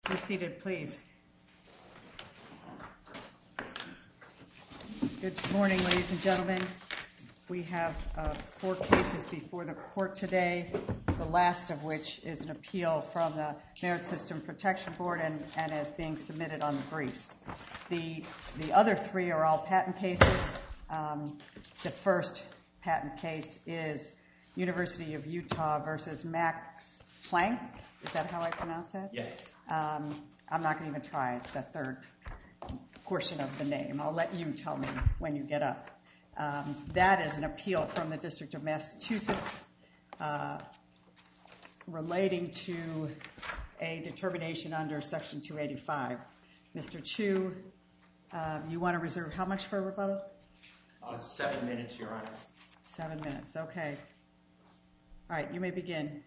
Be seated, please. Good morning, ladies and gentlemen. We have 4 cases before the court today, the last of which is an appeal from the Merit System Protection Board and is being submitted on the briefs. The other 3 are all patent cases. The first patent case is University of Utah versus Max Planck. Is that how I pronounce that? Yes. I'm not going to even try the third portion of the name. I'll let you tell me when you get up. That is an appeal from the District of Massachusetts relating to a determination under Section 285. Mr. Chu, you want to reserve how much for rebuttal? 7 minutes, Your Honor. 7 minutes, okay. All right, you may begin.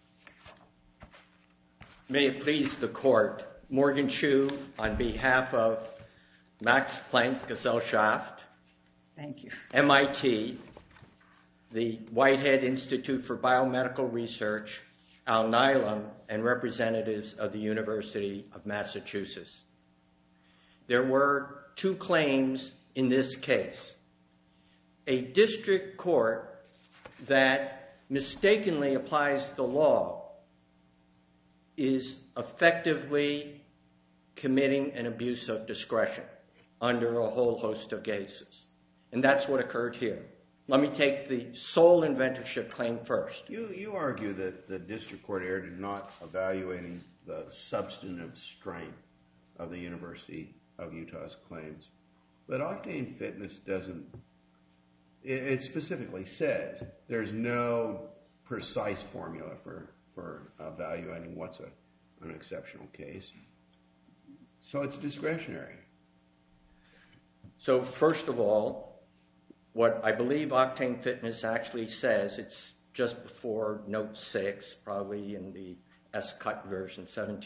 May it please the court, Morgan Chu on behalf of Max Planck Gesellschaft, Thank you. MIT, the Whitehead Institute for Biomedical Research, Alnylam, and representatives of the University of Massachusetts. There were 2 claims in this case. A district court that mistakenly applies the law is effectively committing an abuse of discretion under a whole host of cases. And that's what occurred here. Let me take the sole inventorship claim first. You argue that the district court erred in not evaluating the substantive strength of the University of Utah's claims. But Octane Fitness doesn't, it specifically says there's no precise formula for evaluating what's an exceptional case. So it's discretionary. So first of all, what I believe Octane Fitness actually says, it's just before Note 6, probably in the S-Cut version,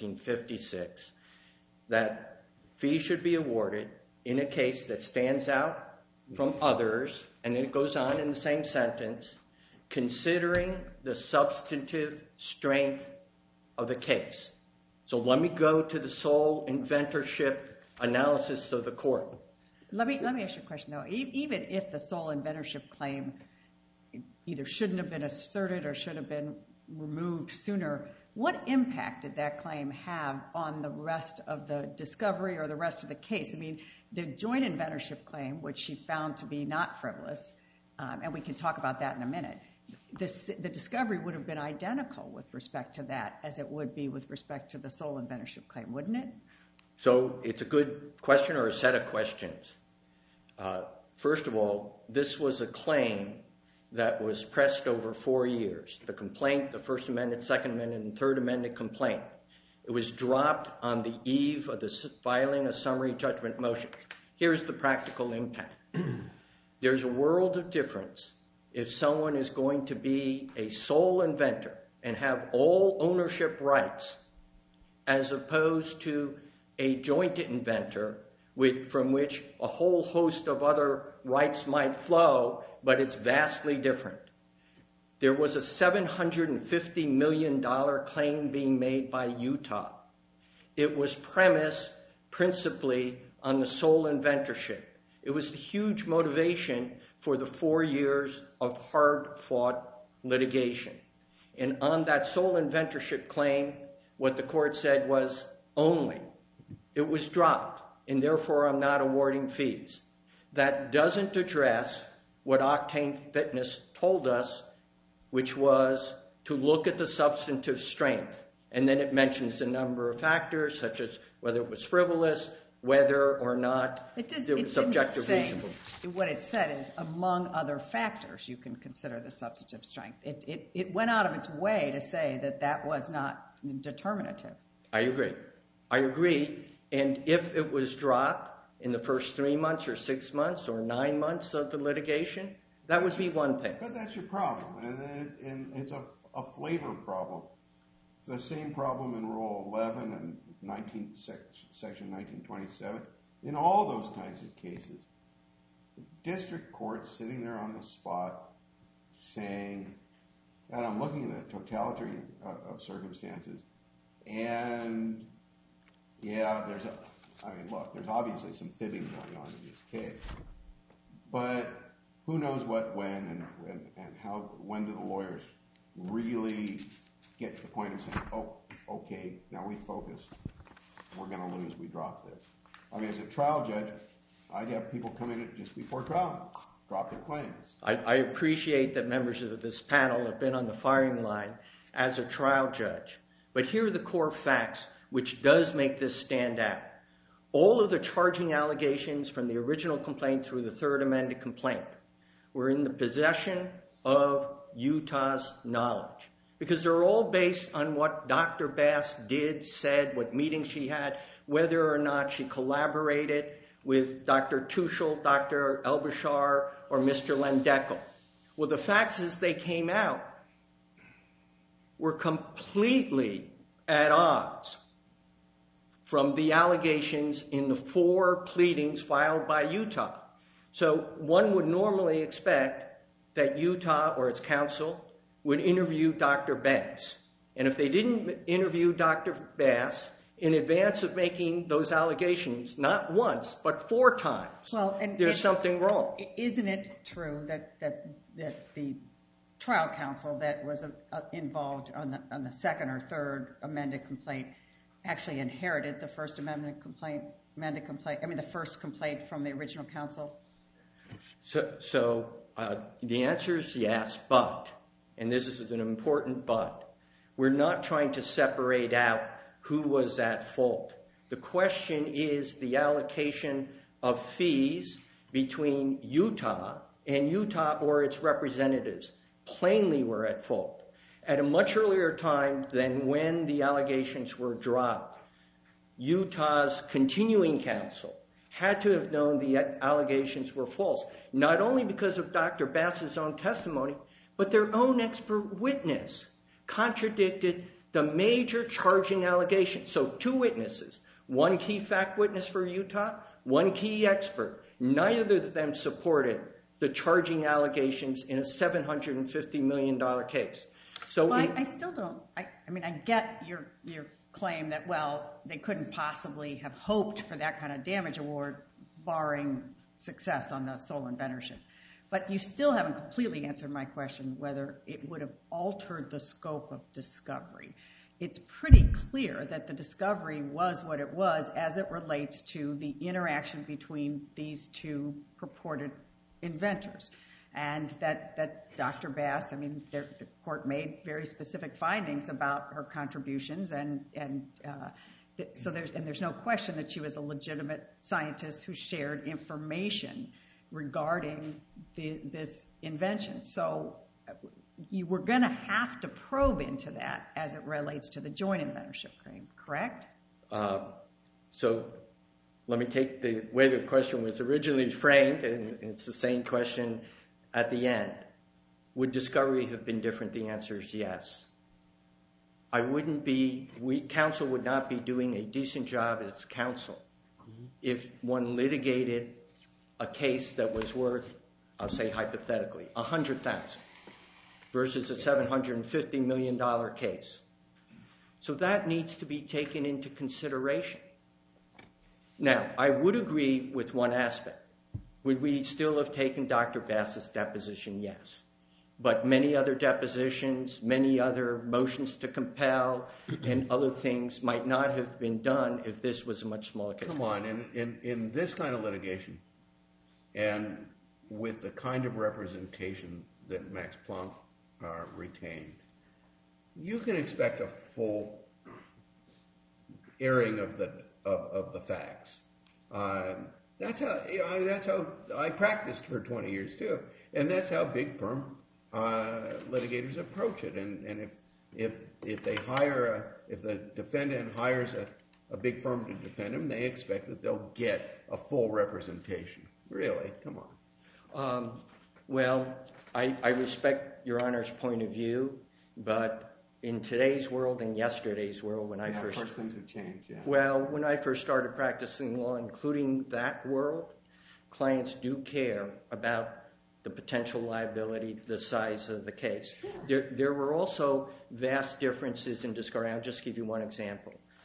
1756, that fees should be awarded in a case that stands out from others, and it goes on in the same sentence, considering the substantive strength of the case. So let me go to the sole inventorship analysis of the court. Let me ask you a question, though. Even if the sole inventorship claim either shouldn't have been asserted or should have been removed sooner, what impact did that claim have on the rest of the discovery or the rest of the case? I mean, the joint inventorship claim, which she found to be not frivolous, and we can talk about that in a minute, the discovery would have been identical with respect to that as it would be with respect to the sole inventorship claim, wouldn't it? So it's a good question or a set of questions. First of all, this was a claim that was pressed over 4 years. The complaint, the First Amendment, Second Amendment, and Third Amendment complaint. It was dropped on the eve of the filing of summary judgment motion. Here's the practical impact. There's a world of difference if someone is going to be a sole inventor and have all ownership rights as opposed to a joint inventor from which a whole host of other rights might flow, but it's vastly different. There was a $750 million claim being made by Utah. It was premised principally on the sole inventorship. It was a huge motivation for the 4 years of hard-fought litigation. And on that sole inventorship claim, what the court said was only. It was dropped, and therefore I'm not awarding fees. That doesn't address what Octane Fitness told us, which was to look at the substantive strength. And then it mentions a number of factors, such as whether it was frivolous, whether or not there was subjective reasonableness. What it said is, among other factors, you can consider the substantive strength. It went out of its way to say that that was not determinative. I agree. And if it was dropped in the first 3 months or 6 months or 9 months of the litigation, that would be one thing. But that's your problem, and it's a flavor problem. It's the same problem in Rule 11 and Section 1927. In all those kinds of cases, the district court's sitting there on the spot saying, and I'm looking at the totality of circumstances, and yeah, look, there's obviously some fibbing going on in this case. But who knows what, when, and how, when do the lawyers really get to the point of saying, oh, okay, now we focused. We're going to lose. We drop this. I mean, as a trial judge, I'd have people come in just before trial, drop their claims. I appreciate that members of this panel have been on the firing line as a trial judge. But here are the core facts, which does make this stand out. All of the charging allegations from the original complaint through the third amended complaint were in the possession of Utah's knowledge. Because they're all based on what Dr. Bass did, said, what meetings she had, whether or not she collaborated with Dr. Tuchel, Dr. Elbashar, or Mr. Lendekel. Well, the facts as they came out were completely at odds from the allegations in the 4 pleadings filed by Utah. So one would normally expect that Utah or its counsel would interview Dr. Bass. And if they didn't interview Dr. Bass in advance of making those allegations, not once, but 4 times, there's something wrong. Isn't it true that the trial counsel that was involved on the second or third amended complaint actually inherited the first the first complaint from the original counsel? So the answer is yes, but, and this is an important but, we're not trying to separate out who was at fault. The question is the allocation of fees between Utah and Utah or its representatives plainly were at fault. At a much earlier time than when the allegations were dropped, Utah's continuing counsel had to have known the allegations were false, not only because of Dr. Bass's own testimony, but their own expert witness contradicted the major charging allegations. So 2 witnesses, 1 key fact witness for Utah, 1 key expert. Neither of them supported the charging allegations in a $750 million case. So I still don't. I mean, I get your claim that, well, they couldn't possibly have hoped for that kind of damage award, barring success on the sole inventorship. But you still haven't completely answered my question whether it would have altered the scope of discovery. It's pretty clear that the discovery was what it was as it relates to the interaction between these 2 purported inventors. And that Dr. Bass, I mean, the court made very specific findings about her contributions, and there's no question that she was a legitimate scientist who shared information regarding this invention. So you were going to have to probe into that as it relates to the joint inventorship claim, correct? So let me take the way the question was originally framed, and it's the same question at the end. Would discovery have been different? The answer is yes. Counsel would not be doing a decent job as counsel if one litigated a case that was worth, I'll say hypothetically, $100,000 versus a $750 million case. So that needs to be taken into consideration. Now, I would agree with one aspect. Would we still have taken Dr. Bass's deposition? Yes. But many other depositions, many other motions to compel, and other things might not have been done if this was a much smaller case. Come on, in this kind of litigation, and with the kind of representation that Max Planck retained, you can expect a full airing of the facts. That's how I practiced for 20 years too, and that's how big firm litigators approach it. And if the defendant hires a big firm to defend him, they expect that they'll get a full representation. Really, come on. Well, I respect Your Honor's point of view, but in today's world and yesterday's world, when I first things have changed. Yeah. Well, when I first started practicing law, including that world, clients do care about the potential liability, the size of the case. There were also vast differences in discovery. I'll just give you one example.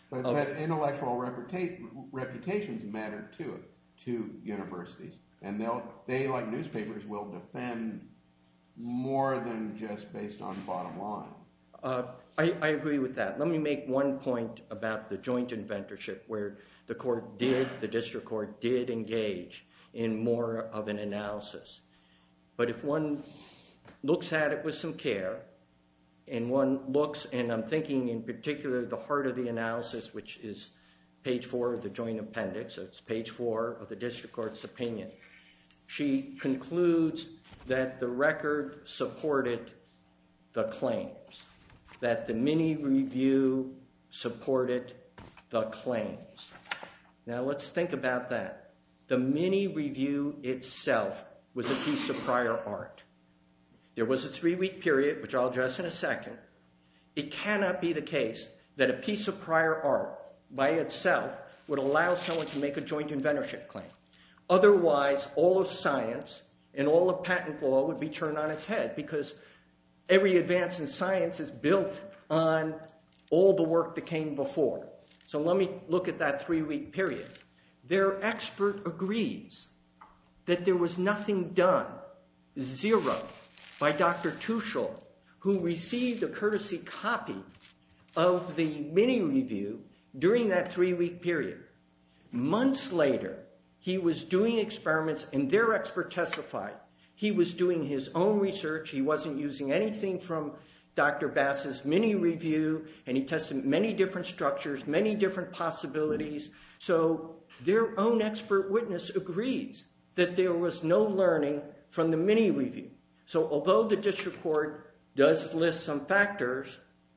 But intellectual reputations matter to universities, and they like newspapers will defend more than just based on bottom line. I agree with that. Let me make one point about the joint inventorship where the district court did engage in more of an analysis. But if one looks at it with some care, and one looks, and I'm thinking in particular the heart of the analysis, which is page 4 of the joint appendix, so it's page 4 of the district court's opinion, she concludes that the record supported the claims, that the mini-review supported the claims. Now let's think about that. The mini-review itself was a piece of prior art. There was a 3-week period, which I'll address in a second. It cannot be the case that a piece of prior art by itself would allow someone to make a joint inventorship claim. Otherwise, all of science and all of patent law would be turned on its head, because every advance in science is built on all the work that came before. So let me look at that 3-week period. Their expert agrees that there was nothing done, zero, by Dr. Tuchel, who received a courtesy copy of the mini-review during that 3-week period. Months later, he was doing experiments, and their expert testified he was doing his own research. He wasn't using anything from Dr. Bass's mini-review, and he tested many different structures, many different possibilities. So their own expert witness agrees that there was no learning from the mini-review. So although the district court does list some factors,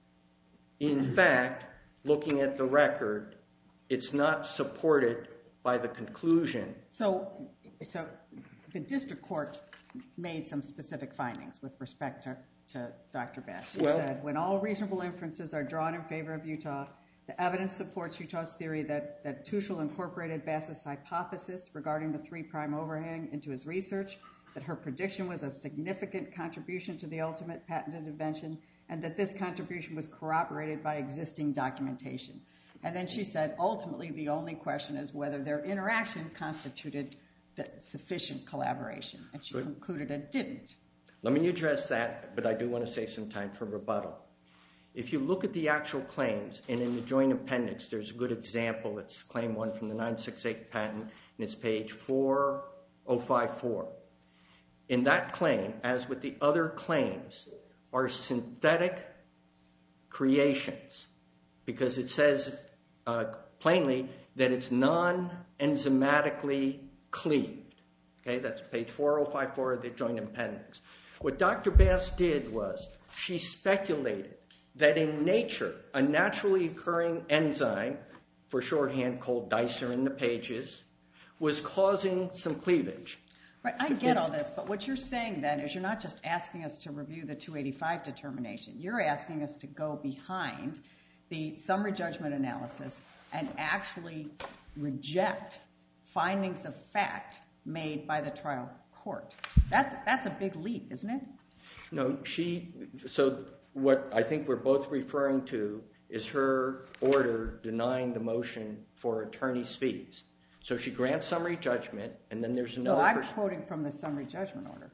in fact, looking at the record, it's not supported by the conclusion. So the district court made some specific findings with respect to Dr. Bass. She said, when all reasonable inferences are drawn in favor of Utah, the evidence supports Utah's theory that Tuchel incorporated Bass's hypothesis regarding the 3' overhang into his research, that her prediction was a significant contribution to the ultimate patented invention, and that this contribution was corroborated by existing documentation. And then she said, ultimately, the only question is whether their interaction constituted sufficient collaboration. And she concluded it didn't. Let me address that, but I do want to save some time for rebuttal. If you look at the actual claims, and in the joint appendix, there's a good example. It's claim 1 from the 968 patent, and it's page 4054. In that claim, as with the other claims, are synthetic creations, because it says plainly that it's non-enzymatically cleaved. Okay, that's page 4054 of the joint appendix. What Dr. Bass did was she speculated that in nature, a naturally occurring enzyme, for shorthand called dicer in the pages, was causing some cleavage. Right, I get all this, but what you're saying then is you're not just asking us to review the 285 determination. You're asking us to go behind the summary judgment analysis and actually reject findings of fact made by the trial court. That's a big leap, isn't it? No, so what I think we're both referring to is her order denying the motion for attorney's fees. So she grants summary judgment, and then there's another... No, I'm quoting from the summary judgment order.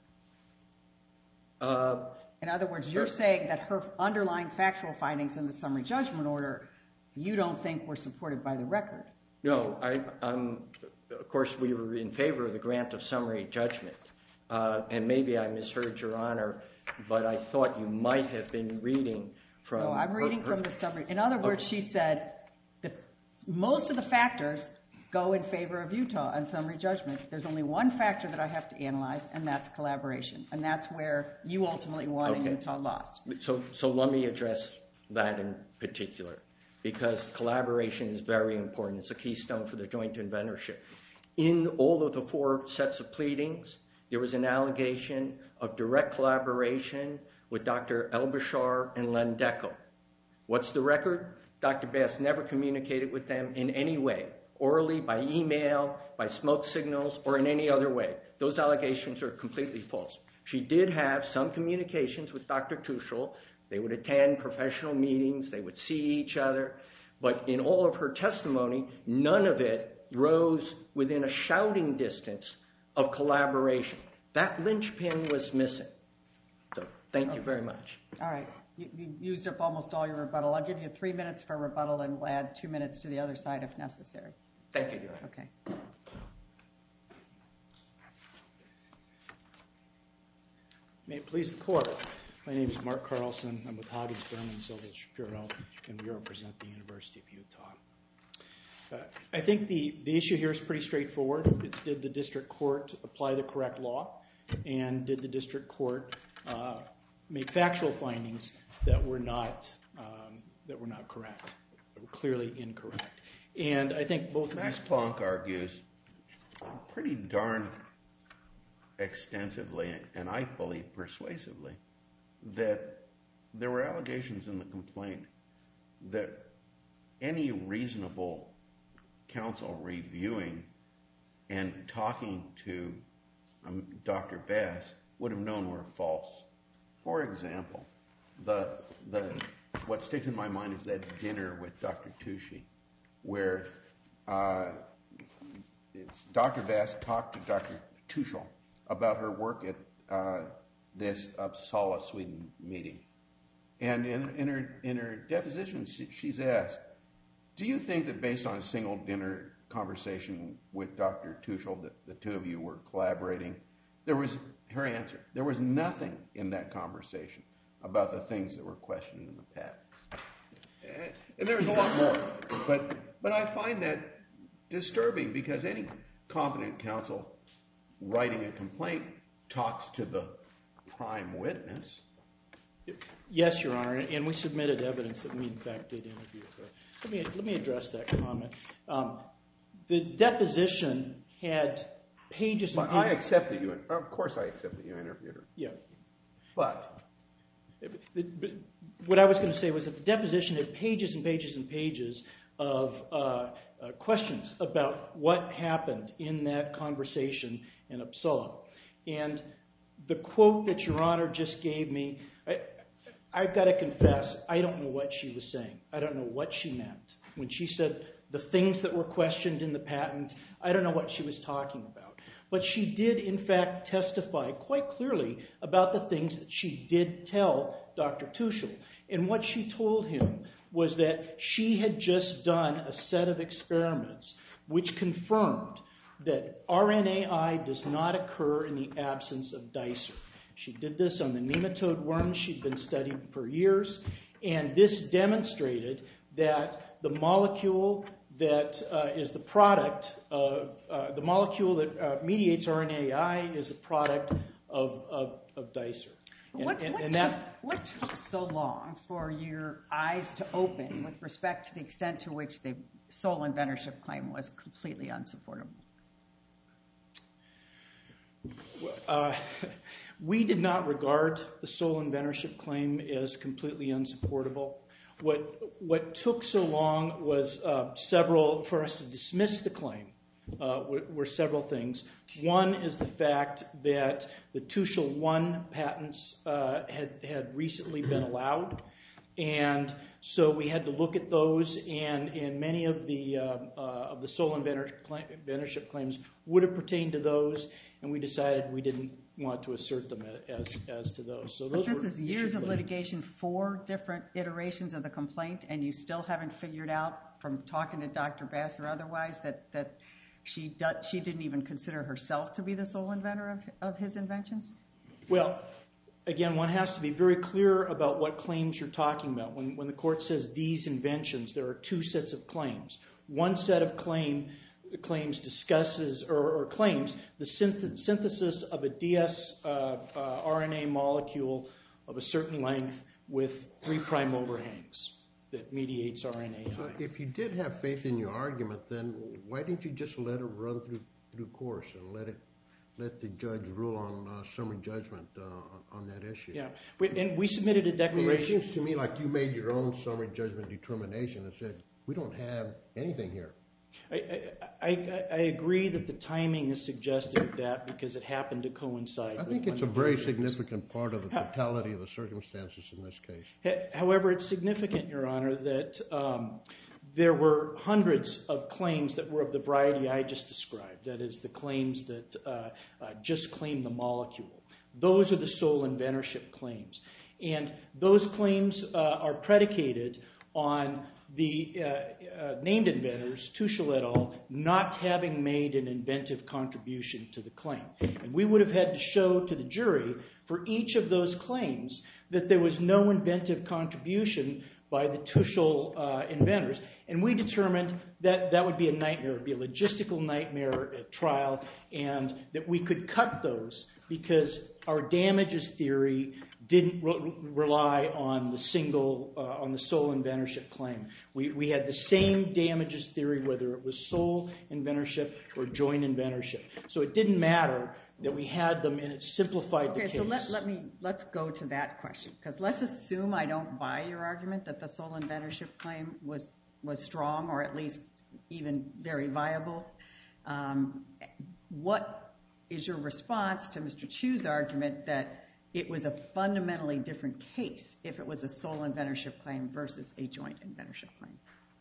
In other words, you're saying that her underlying factual findings in the summary judgment order, you don't think were supported by the record. No, of course, we were in favor of the grant of summary judgment. And maybe I misheard Your Honor, but I thought you might have been reading from... No, I'm reading from the summary. In other words, she said that most of the factors go in favor of Utah on summary judgment. There's only one factor that I have to analyze, and that's collaboration. And that's where you ultimately won and Utah lost. So let me address that in particular, because collaboration is very important. It's a keystone for the joint inventorship. In all of the 4 sets of pleadings, there was an allegation of direct collaboration with Dr. Elbashar and Len Deco. What's the record? Dr. Bass never communicated with them in any way, orally, by email, by smoke signals, or in any other way. Those allegations are completely false. She did have some communications with Dr. Tuchel. They would attend professional meetings. They would see each other. But in all of her testimony, none of it rose within a shouting distance of collaboration. That linchpin was missing. So thank you very much. All right. You used up almost all your rebuttal. I'll give you 3 minutes for rebuttal, and we'll add 2 minutes to the other side if necessary. Thank you, Your Honor. Okay. May it please the Court. My name is Mark Carlson. I'm with Hoggins, Berman, Silva, Shapiro, and we represent the University of Utah. I think the issue here is pretty straightforward. It's did the district court apply the correct law, and did the district court make factual findings that were not correct, that were clearly incorrect. And I think both of Max these... Planck argues pretty darn extensively, and I believe persuasively, that there were allegations in the complaint that any reasonable counsel reviewing and talking to Dr. Bass would have known were false. For example, what sticks in my mind is that dinner with Dr. Tucci, where Dr. Bass talked to Dr. Tuchel about her work at this Uppsala, Sweden meeting. And in her deposition, she's asked, do you think that based on a single dinner conversation with Dr. Tuchel that the two of you were collaborating? Her answer, there was nothing in that conversation about the things that were questioned in the patents. And there's a lot more. But I find that disturbing, because any competent counsel writing a complaint talks to the prime witness. Yes, Your Honor, and we submitted evidence that we, in fact, did interview her. Let me address that comment. The deposition had pages and pages... I accept that of course I accept that you interviewed her. Yeah. But... What I was going to say was that the deposition had pages and pages and pages of questions about what happened in that conversation in Uppsala. And the quote that Your Honor just gave me, I've got to confess, I don't know what she was saying. I don't know what she meant. When she said the things that were questioned in the patent, I don't know what she was talking about. But she did, in fact, testify quite clearly about the things that she did tell Dr. Tuchel. And what she told him was that she had just done a set of experiments which confirmed that RNAi does not occur in the absence of dicer. She did this on the nematode worms she'd been studying for years, and this demonstrated that the molecule that is the product of the molecule that mediates RNAi is a product of dicer. What took so long for your eyes to open with respect to the extent to which the sole inventorship claim was completely unsupportable? We did not regard the sole inventorship claim as completely unsupportable. What took so long was for us to dismiss the claim were several things. One is the fact that the Tuchel 1 patents had recently been allowed, and so we had to look at those, and many of the sole inventorship claims would have pertained to those, and we decided we didn't want to assert them as to those. So those but this is years of litigation, 4 different iterations of the complaint, and you still haven't figured out from talking to Dr. Bass or otherwise that she didn't even consider herself to be the sole inventor of his inventions? Well, again, one has to be very clear about what claims you're talking about. When the court says these inventions, there are 2 sets of claims. One set of claims discusses or claims the synthesis of a DS RNA molecule of a certain length with 3' overhangs that mediates RNAi. So if you did have faith in your argument, then why didn't you just let it run through course and let the judge rule on summary judgment on that issue? Yeah, and we submitted a declaration. It seems to me like you made your own summary judgment determination and said, we don't have anything here. I agree that the timing is suggestive of that because it happened to coincide. I think it's a very significant part of the totality of the circumstances in this case. However, it's significant, Your Honor, that there were hundreds of claims that were of the variety I just described. That is, the claims that just claim the molecule. Those are the sole inventorship claims. And those claims are predicated on the named inventors, Tuchel et al., not having made an inventive contribution to the claim. And we would have had to show to the jury for each of those claims that there was no inventive contribution by the Tuchel inventors. And we determined that that would be a nightmare. It would be a logistical nightmare at trial, and that we could cut those because our damages theory didn't rely on the sole inventorship claim. We had the same damages theory whether it was sole inventorship or joint inventorship. So it didn't matter that we had them, and it simplified the case. Okay, so let's go to that question, because let's assume I don't buy your argument that the sole inventorship claim was strong, or at least even very viable. What is your response to Mr. Chu's argument that it was a fundamentally different case if it was a sole inventorship claim versus a joint inventorship claim?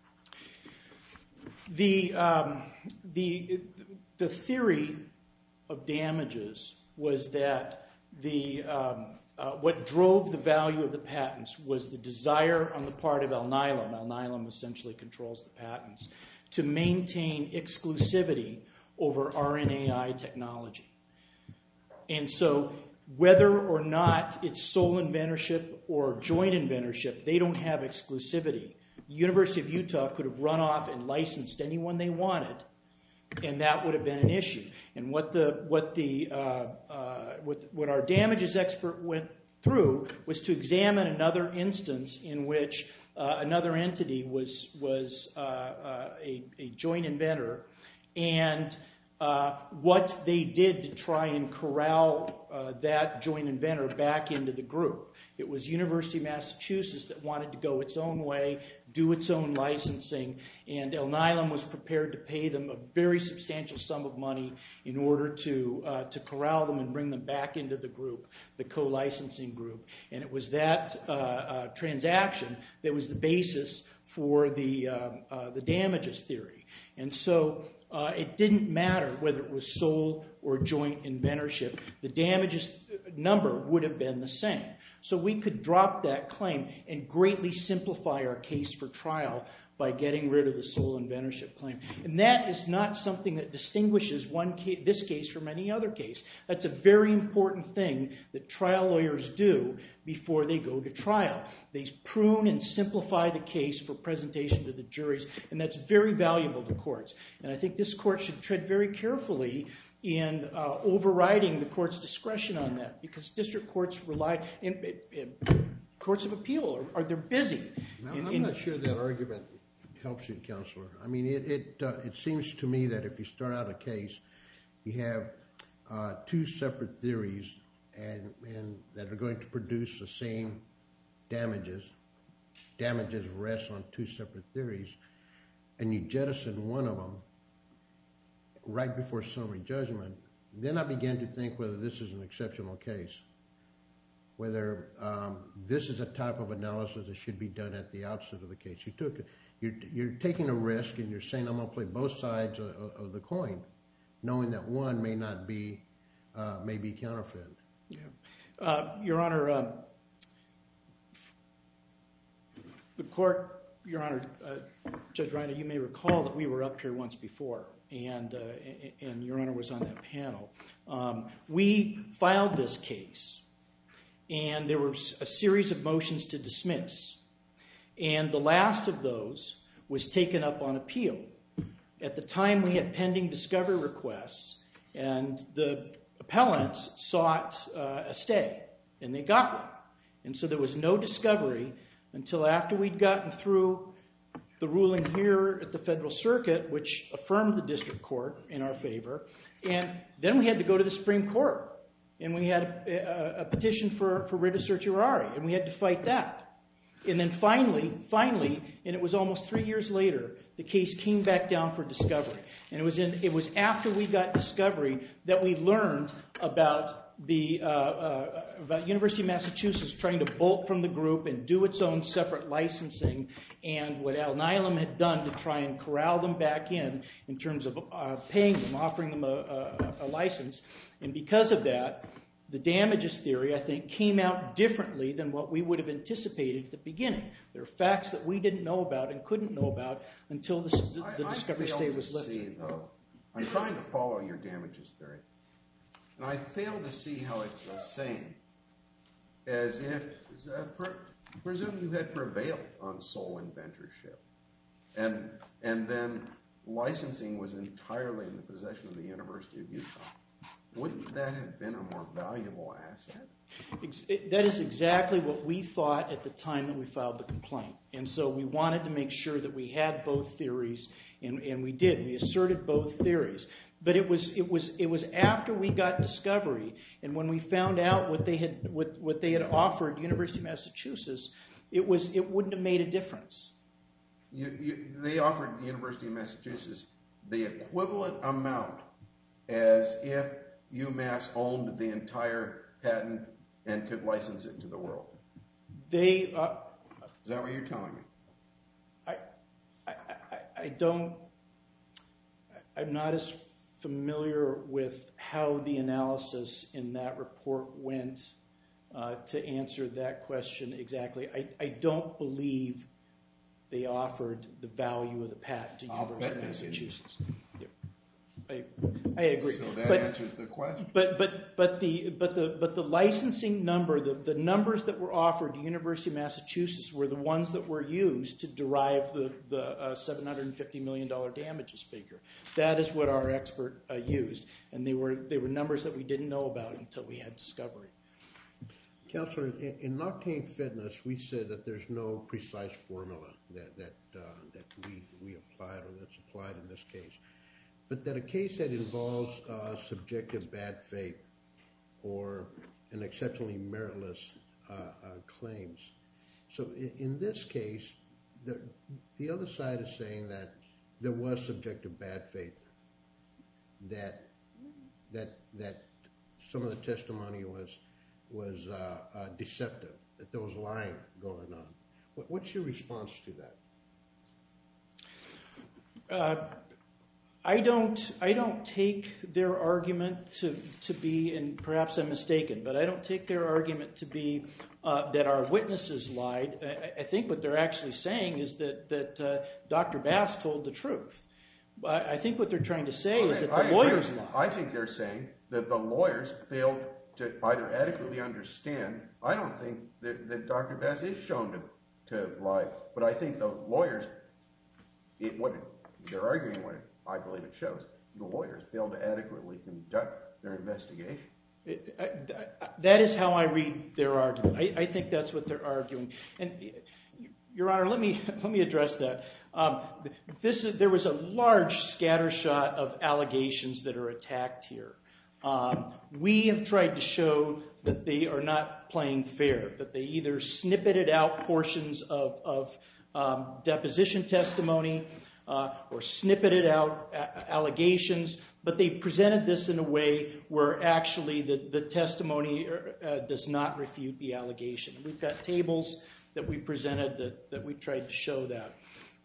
The theory of damages was that what drove the value of the patents was the desire on the part of Alnylam. Alnylam essentially controls the patents to maintain exclusivity over RNAi technology. And so whether or not it's sole inventorship or joint inventorship, they don't have exclusivity. The University of Utah could have run off and licensed anyone they wanted, and that would have been an issue. And what our damages expert went through was to examine another instance in which another entity was a joint inventor, and what they did to try and corral that joint inventor back into the group. It was University of Massachusetts that wanted to go its own way, do its own licensing, and Alnylam was prepared to pay them a very substantial sum of money in order to corral them and bring them back into the group, the co-licensing group. And it was that transaction that was the basis for the damages theory. And so it didn't matter whether it was sole or joint inventorship. The damages number would have been the same. So we could drop that claim and greatly simplify our case for trial by getting rid of the sole inventorship claim. And that is not something that distinguishes this case from any other case. That's a very important thing that trial lawyers do before they go to trial. They prune and simplify the case for presentation to the juries, and that's very valuable to courts. And I think this court should tread very carefully in overriding the court's discretion on that, because district courts rely, courts of appeal, they're busy. I'm not sure that argument helps you, Counselor. I mean, it seems to me that if you start out a case, you have two separate theories and that are going to produce the same damages. Damages rest on two separate theories, and you jettison one of them right before summary judgment. Then I began to think whether this is an exceptional case, whether this is a type of analysis that should be done at the outset of the case. You're taking a risk, and you're saying I'm going to play both sides of the coin, knowing that one may not be may be counterfeit. Yeah. Your Honor, the court, Your Honor, Judge Reiner, you may recall that we were up here once before, and Your Honor was on that panel. We filed this case, and there was a series of motions to dismiss, and the last of those was taken up on appeal. At the time, we had pending discovery requests, and the appellants sought a stay, and they got one. And so there was no discovery until after we'd gotten through the ruling here at the Federal Circuit, which affirmed the district court in our favor. And then we had to go to the Supreme Court, and we had a petition for writ of certiorari, and we had to fight that. And then finally, and it was almost 3 years later, the case came back down for discovery. And it was after we got discovery that we learned about University of Massachusetts trying to bolt from the group and do its own separate licensing, and what Alnylam had done to try and corral them back in terms of paying them, offering them a license. And because of that, the damages theory, I think, came out differently than what we would have anticipated at the beginning. There are facts that we didn't know about and couldn't know about until the discovery stay was lifted. I'm trying to follow your damages theory, and I fail to see how it's the same as if, presume you had prevailed on sole inventorship, and then licensing was entirely in the possession of the University of Utah. Wouldn't that have been a more valuable asset? That is exactly what we thought at the time that we filed the complaint. And so we wanted to make sure that we had both theories, and we did. We asserted both theories. But it was after we got discovery, and when we found out what they had offered University of Massachusetts, it wouldn't have made a difference. They offered the University of Massachusetts the equivalent amount as if UMass owned the entire patent and could license it to the world. Is that what you're telling me? I'm not as familiar with how the analysis in that report went to answer that question exactly. I don't believe they offered the value of the patent to University of Massachusetts. I agree. So that answers the question. But the licensing number, the numbers that were offered to University of Massachusetts were the ones that were used to derive the $750 million damages figure. That is what our expert used, and they were numbers that we didn't know about until we had discovery. Counselor, in Octane Fitness, we said that there's no precise formula that we applied or that's applied in this case. But that a case that involves subjective bad faith or an exceptionally meritless claims. So in this case, the other side is saying that there was subjective bad faith, that some of the testimony was deceptive, that there was lying going on. What's your response to that? I don't take their argument to be, and perhaps I'm mistaken, but I don't take their argument to be that our witnesses lied. I think what they're actually saying is that Dr. Bass told the truth. I think what they're trying to say is that the lawyers lied. I think they're saying that the lawyers failed to either adequately understand. I don't think that Dr. Bass is shown to have lied, but I think the lawyers, what they're arguing, what I believe it shows, the lawyers failed to adequately conduct their investigation. That is how I read their argument. I think that's what they're arguing. And Your Honor, let me address that. There was a large scattershot of allegations that are attacked here. We have tried to show that they are not playing fair, that they either snippeted out portions of deposition testimony or snippeted out allegations, but they presented this in a way where actually the testimony does not refute the allegation. We've got tables that we presented that we tried to show that.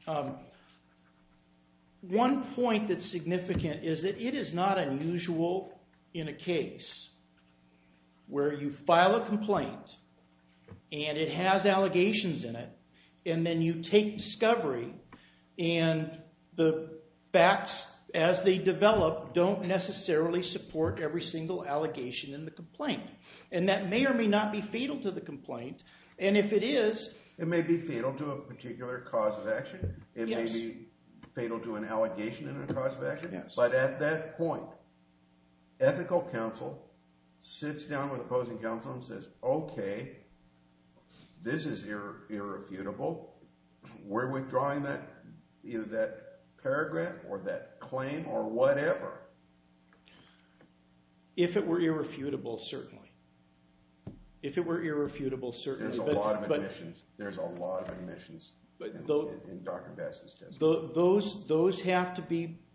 One point that's significant is that it is not unusual in a case where you file a complaint and it has allegations in it, and then you take discovery and the facts as they develop don't necessarily support every single allegation in the complaint. And that may or may not be fatal to the complaint. And if it is... It may be fatal to a particular cause of action. It may be fatal to an allegation in a cause of action. Yes. But at that point, ethical counsel sits down with opposing counsel and says, okay, this is irrefutable. We're withdrawing that, either that paragraph or that claim or whatever. If it were irrefutable, certainly. If it were irrefutable, certainly. There's a lot of admissions. There's a lot of admissions in Dr. Bass's testimony. Those have to be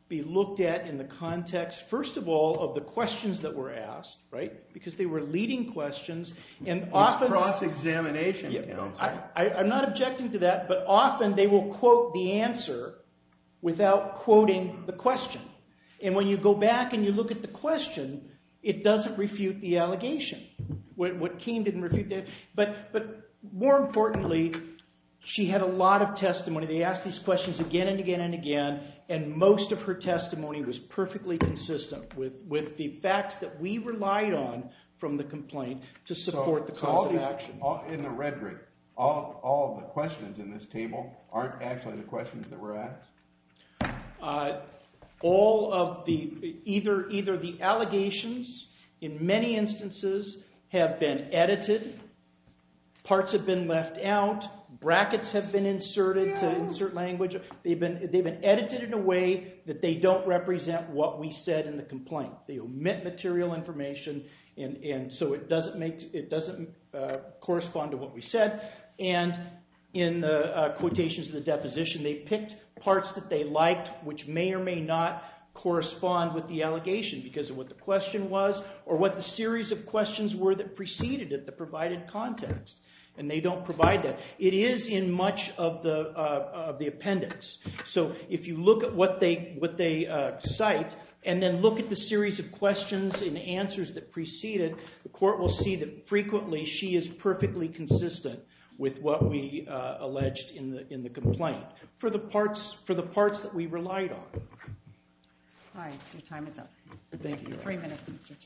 be looked at in the context, first of all, of the questions that were asked, right? Because they were leading questions, and often cross-examination, counsel. I'm not objecting to that, but often they will quote the answer without quoting the question. And when you go back and you look at the question, it doesn't refute the allegation. What Keene didn't refute that. But more importantly, she had a lot of testimony. They asked these questions again and again and again, and most of her testimony was perfectly consistent with the facts that we relied on from the complaint to support the cause of action. In the red brick, all of the questions in this table aren't actually the questions that were asked? All of either the allegations, in many instances, have been edited, parts have been left out, brackets have been inserted to insert language. They've been edited in a way that they don't represent what we said in the complaint. They omit material information, and so it doesn't correspond to what we said. And in the quotations of the deposition, they picked parts that they liked, which may or may not correspond with the allegation because of what the question was or what the series of questions were that preceded it, the provided context. And they don't provide that. It is in much of the appendix. So if you look at what they cite and then look at the series of questions and answers that preceded, the court will see that frequently she is perfectly consistent with what we alleged in the complaint for the parts that we relied on. All right, your time is up. Thank you. 3 minutes, Mr.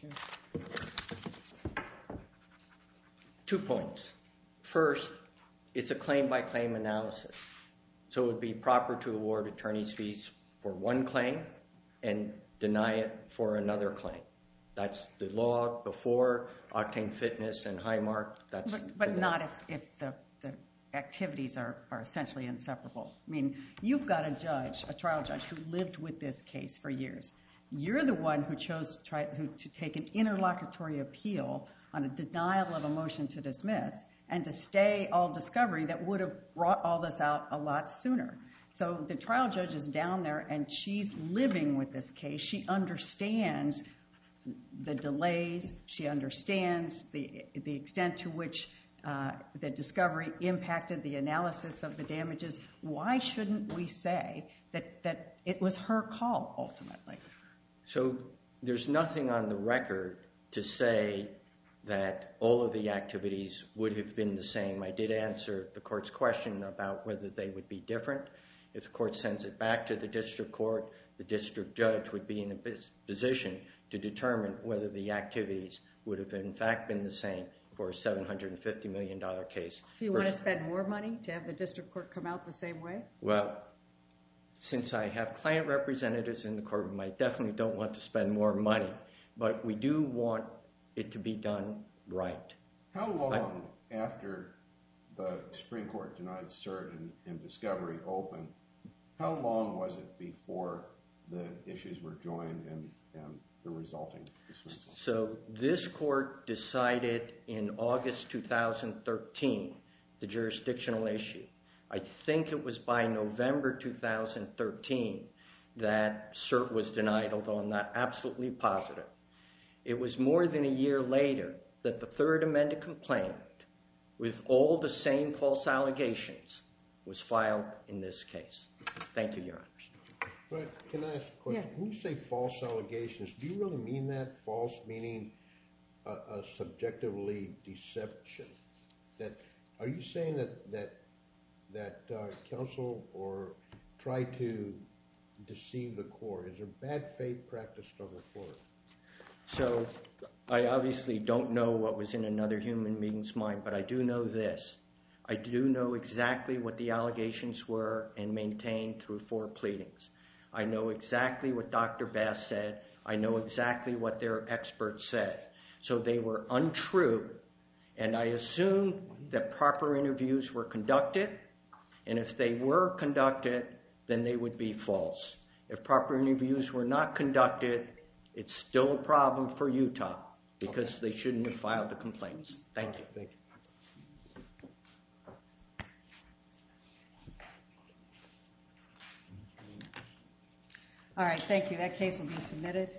Chu. 2 points. First, it's a claim-by-claim analysis. So it would be proper to award attorney's fees for one claim and deny it for another claim. That's the law before Octane Fitness and Highmark. But not if the activities are essentially inseparable. I mean, you've got a trial judge who lived with this case for years. You're the one who chose to take an interlocutory appeal on a denial of a motion to dismiss and to stay all discovery that would have brought all this out a lot sooner. So the trial judge is down there and she's living with this case. She understands the delays. She understands the extent to which the discovery impacted the analysis of the damages. Why shouldn't we say that it was her call ultimately? So there's nothing on the record to say that all of the activities would have been the same. I did answer the court's question about whether they would be different. If the court sends it back to the district court, the district judge would be in a position to determine whether the activities would have in fact been the same for a $750 million case. So you want to spend more money to have the district court come out the same way? Well, since I have client representatives in the courtroom, I definitely don't want to spend more money, but we do want it to be done right. How long after the Supreme Court denied cert and discovery open, how long was it before the issues were joined and the resulting dismissal? So this court decided in August 2013 the jurisdictional issue. I think it was by November 2013 that cert was denied, although I'm not absolutely positive. It was more than a year later that the third amended complaint with all the same false allegations was filed in this case. Thank you, Your Honors. But can I ask a question? Yeah. When you say false allegations, do you really mean that? False meaning a subjectively deception? Are you saying that counsel or try to deceive the court? Is there bad faith practiced on the court? So I obviously don't know what was in another human being's mind, but I do know this. I do know exactly what the allegations were and maintained through 4 pleadings. I know exactly what Dr. Bass said. I know exactly what their experts said. So they were untrue, and I assume that proper interviews were conducted, and if they were conducted, then they would be false. If proper interviews were not conducted, it's still a problem for Utah because they shouldn't have filed the complaints. Thank you. Thank you. All right, thank you. That case will be submitted.